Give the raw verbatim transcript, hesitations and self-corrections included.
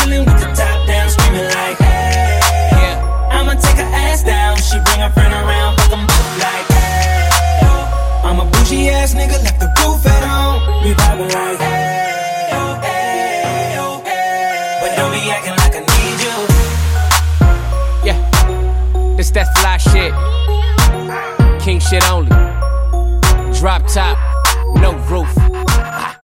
women with the top down, screaming like, hey. Yeah. I'ma take her ass down. She bring her friend around, fuck them both like, hey. I'm a bougie ass nigga, left the roof at home. We vibing like, hey, oh, hey, oh, hey. But don't be acting like I need you. Yeah, this that fly shit. King shit only. Drop top.